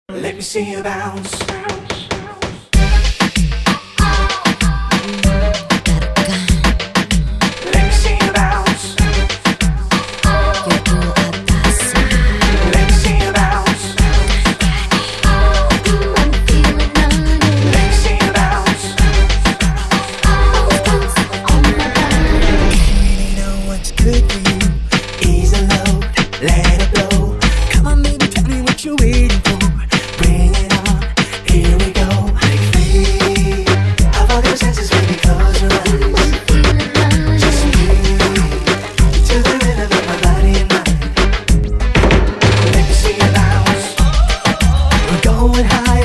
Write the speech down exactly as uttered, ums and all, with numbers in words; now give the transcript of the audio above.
Let me see you bounce. Let me see you bounce. Let me see you bounce. Let me see you bounce. You know what's good for you. Ease the load, let it blow. Come on, baby, tell me what you're waiting for. Bring it on, here we go. Break free of all your senses, baby, close your eyes. Just breathe to the rhythm of my body and mind. Let me see you bounce. We're going high.